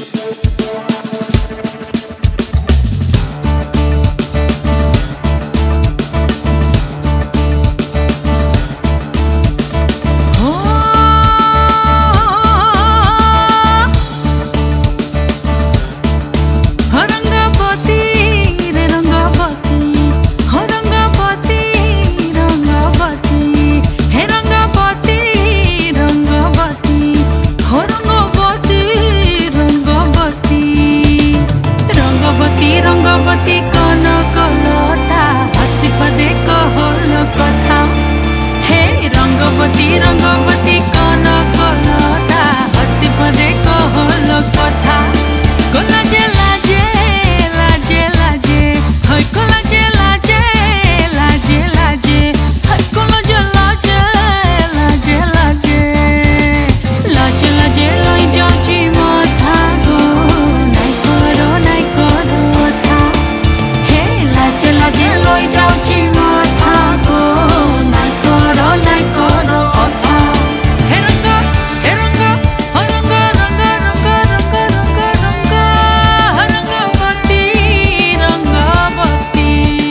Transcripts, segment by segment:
रंगवती कौन कलता हसी पदे कहल कथा हे रंगवती रंगवती कौन कलता हसी पदे कहल कथा को लाजे लाजे लाजे लाजे हय को लाजे लाजे लाजे लाजे हय को लाजे लाजे लाजे लाजे लाजे लाजे लई जाउची माथा गो नाइ करो था हे लाजे लाजे लई जाउची माथा गो नाइ करो था हे रंग हो रंग रंग रंग रंग रंग रंग रंगवती रंगवती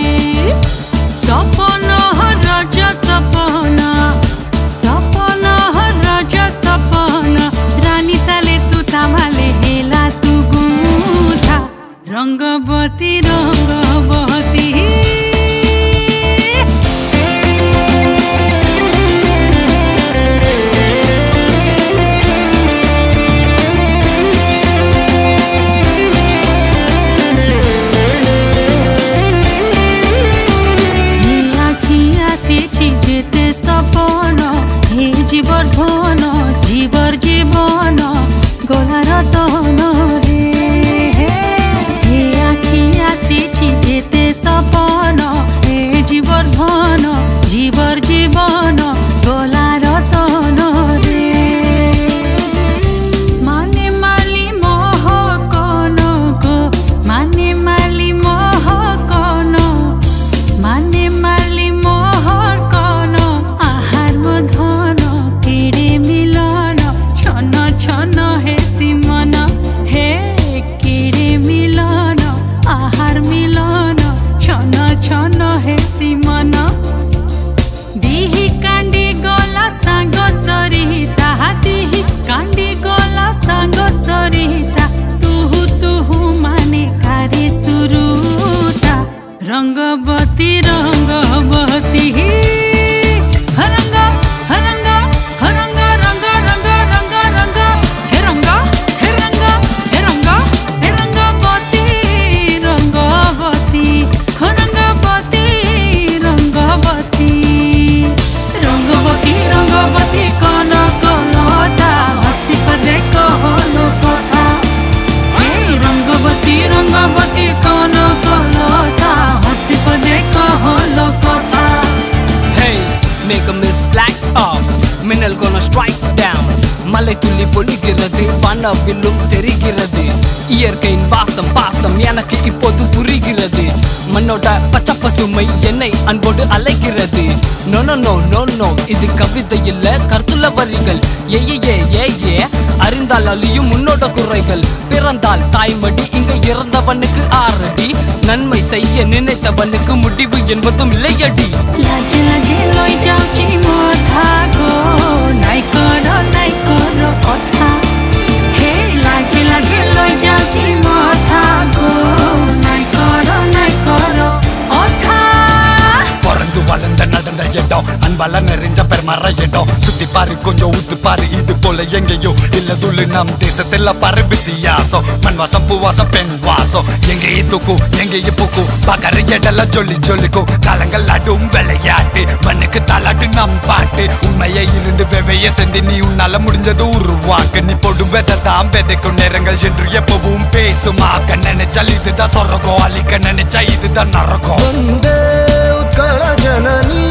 सपना राजा सपना सपना राजा सपना रानी ताले सुता माले हेला तू गुथा रंगवती रंगवती जीवर धन जीवर जीवन गलार तन रे हे आखि आसीछि जेते सपन हे जीवर धन जीवर जीवन गलार तन रे माने माली मोह कन गो माने माली मोह कन माने माली मोह कन आहार मधन छन हे सिमन हे केरे मिलन आहार मिलन छन छन हे सिमन दिही कांडी गला सांग सरिसा दिही कांडी गला सांग सरिसा तुहु तुहु माने कारे सुरुता रंगवती रंगवती हरंग हरंग हरंग रंग रंग रंग रंग हे रंग हे रंग हे रंग हे रंगवती रंगवती रंगवती रंगवती रंगवती रंगवती कौन कलता हसी पदे कहल कथा हे रंगवती रंगवती कौन कलता हसी पदे कहल कथा Hey, make a miss black up மின்னல் gonna strike down மலை துள்ளி பொழிகிறது வானவிலும் தெரிகிறது இயற்கையின் வாசம் பாசம் எனக்கு இப்போது புரிகிறது மண்ணோட பச்சை பசுமை என்னை அன்போடு அழைக்கிறது no no no no no இது கவிதை இல்ல கருத்துள்ள வரிகள் ஏ ஏ ஏ ஏ அறிந்தால் அழியும் உன்னோட குறைகள் பிறந்தால் தாய்மடி இங்க இறந்தவனுக்கு ஆறடி நன்மை செய்ய நினைத்தவனுக்கு முடிவு என்பதும் இல்லையடி लाजे लाजे लई जाउची माथा गो नाइ करो कथा हे लाजे लाजे लई जाउची माथा गो नाइ करो कथा பிறந்து வளர்ந்த நடந்த இடம் அன்பால நிறைஞ்ச பெருமர இடம் சுத்தி பாரு கொஞ்சம் ஊத்து பாரு இது போல எங்கேயோ இல்ல துள்ளு நம் தேசத்துல பாரு வித்தியாசம் மண் வாசம் பூவாசம் பெண் வாசம் எங்கேயே தூக்கும் எங்கேயே பூக்கும் பகர எடெல்லாம் சொல்லி சொல்லிக்கும் காலங்கள் ஆடும் விளையாட்டு மண்ணுக்கு தாளாட்டு நம் பாட்டு உண்மையை இருந்து வெவைய செஞ்சு நீ உன்னால முடிஞ்சது உருவாக்கு நீ போடு வெதான் விதைக்கும் நேரங்கள் என்று எப்பவும் பேசுமாக்க நினைச்சால் இதுதான் சொரகம் அழிக்க நினைச்சா இதுதான் நரகம் उत्कल जननी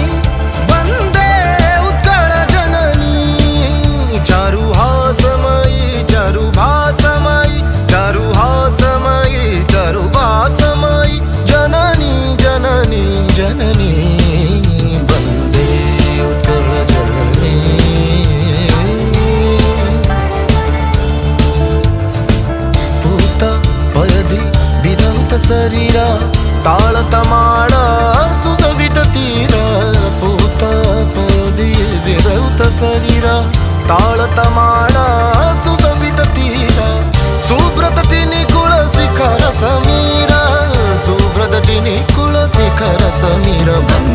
वंदे उत्कल जननी चारु हासमयी चारु भासमयी चारु हासमयी चारु भासमयी जननी जननी जननी वंदे उत्कल जननी शरीर ताळतमाळ सुसवित तीर पूत पयोधिये विरौत शरीर ताळतमाळ सुसवित तीर सुब्रत टिनिकुळ शिखर समीर सुब्रत टिनिकुळ शिखर समीर